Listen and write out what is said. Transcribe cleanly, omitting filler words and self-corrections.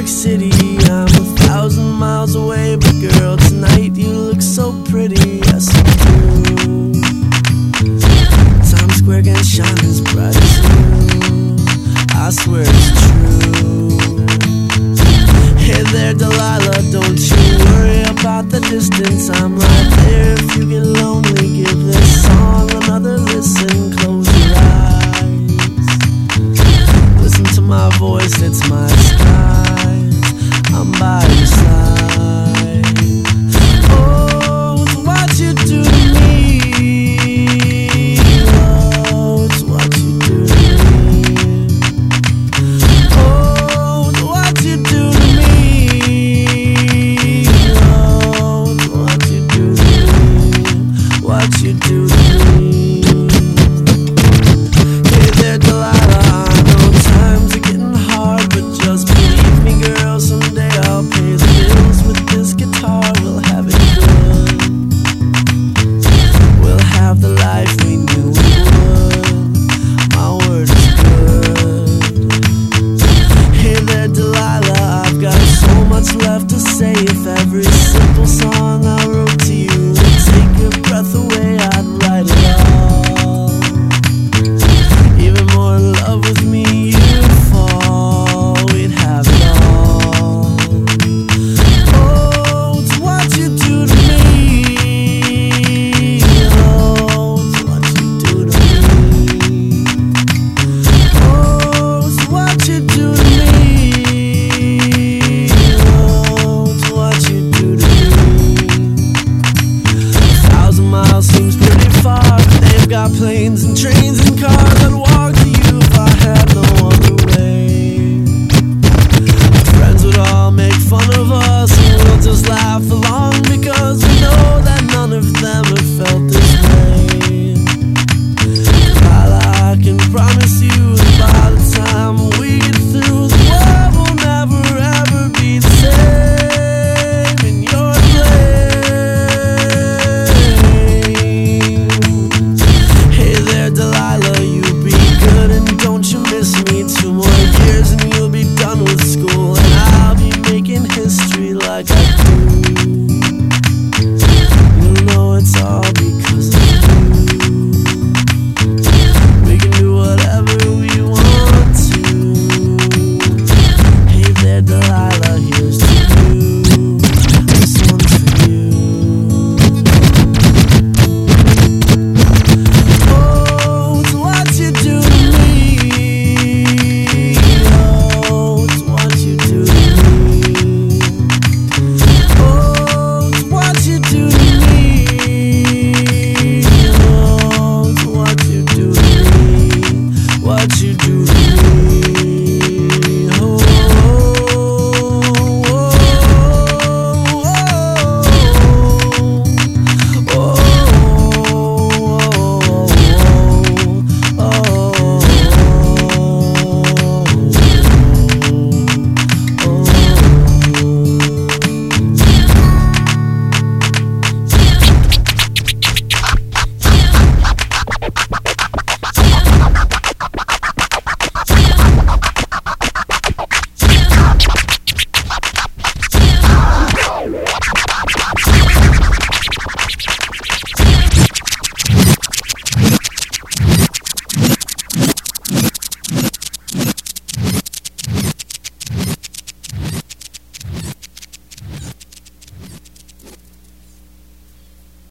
York City. I'm 1,000 miles away, but girl, tonight you look so pretty. Yes, you do. Times Square can shine as bright as you. I swear it's true. Hey there, Delilah, don't you worry about the distance. I'm right there if you get lonely. Give this song another listen. Close your eyes. Listen to my voice, it's my skies. I'm by